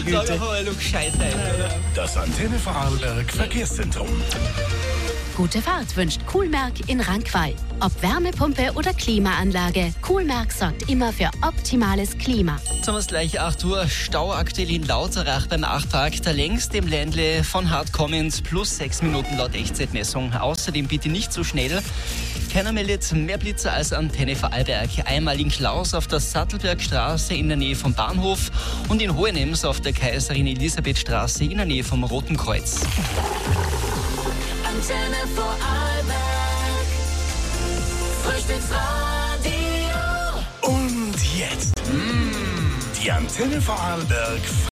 Güte. Das Antenne Vorarlberg Verkehrszentrum. Gute Fahrt wünscht Coolmerk in Rankwall. Ob Wärmepumpe oder Klimaanlage, Coolmerk sorgt immer für optimales Klima. Jetzt haben wir es gleich 8 Uhr. Stau aktuell in Lauterach beim Achtpark. Der längste im Ländle von hart kommend plus 6 Minuten laut Echtzeitmessung. Außerdem bitte nicht so schnell. Keiner meldet mehr Blitzer als Antenne Vorarlberg. Einmal in Klaus auf der Sattelbergstraße in der Nähe vom Bahnhof und in Hohenems auf der Kaiserin Elisabeth Straße in der Nähe vom Roten Kreuz. Antenne Vorarlberg, Frühstücksradio. Und jetzt die Antenne Vorarlberg